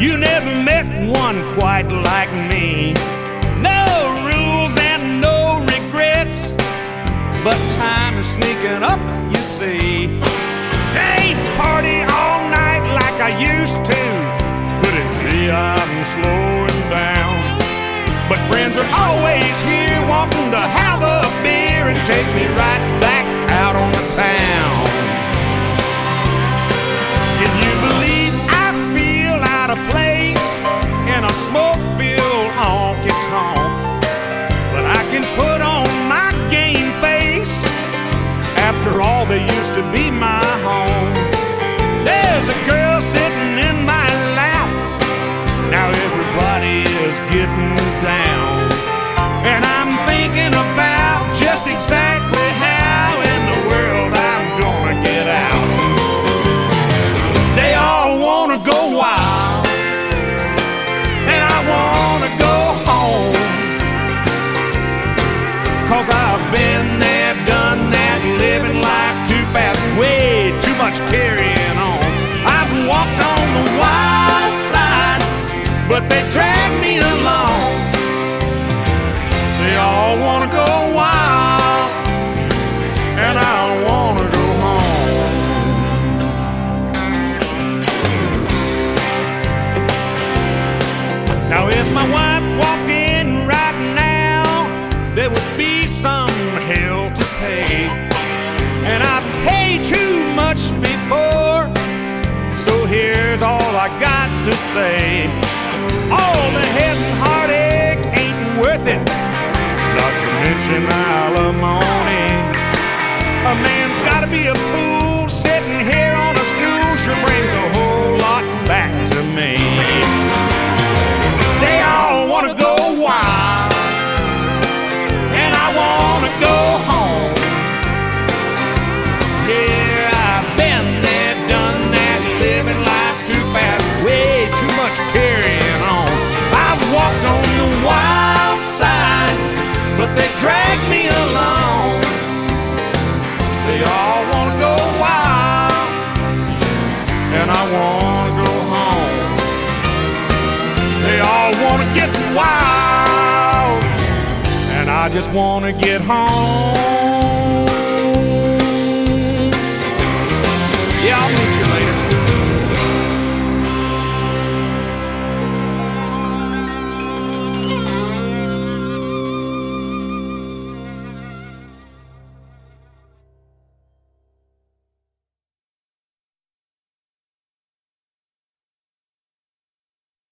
You never met one quite like me. No rules and no regrets, but time is sneaking up, you see. Can't party all night like I used to. Could it be I'm slowing down? But friends are always here wanting to have a beer and take me right back out on the town. Can you believe I feel out of place in a smoke-filled honky-tonk? But I can put on my game face. After all, they used to be my home. There's a girl sitting in my lap. Now everybody is getting down. And I'm thinking about just exactly how in the world I'm gonna get out. They all wanna go wild, and I wanna go home. 'Cause I've been there, done that, living life too fast, way too much carrying on. I've walked on the wild side, but they drag me along. They all wanna go wild, and I wanna go home. Now if my wife walked in right now, there would be some hell to pay. And I paid too much before, so here's all I got to say. All the head and heartache ain't worth it, not to mention alimony. A man's gotta be a fool sitting here on a stool, sure brings a whole lot back to me. They all wanna go wild, and I wanna go home. Yeah, I've been there, done that, living life too fast, way too much carrying on. I've walked on the wild side, but they drag me along. They all wanna go wild, and I wanna go home. They all wanna get wild, and I just wanna get home.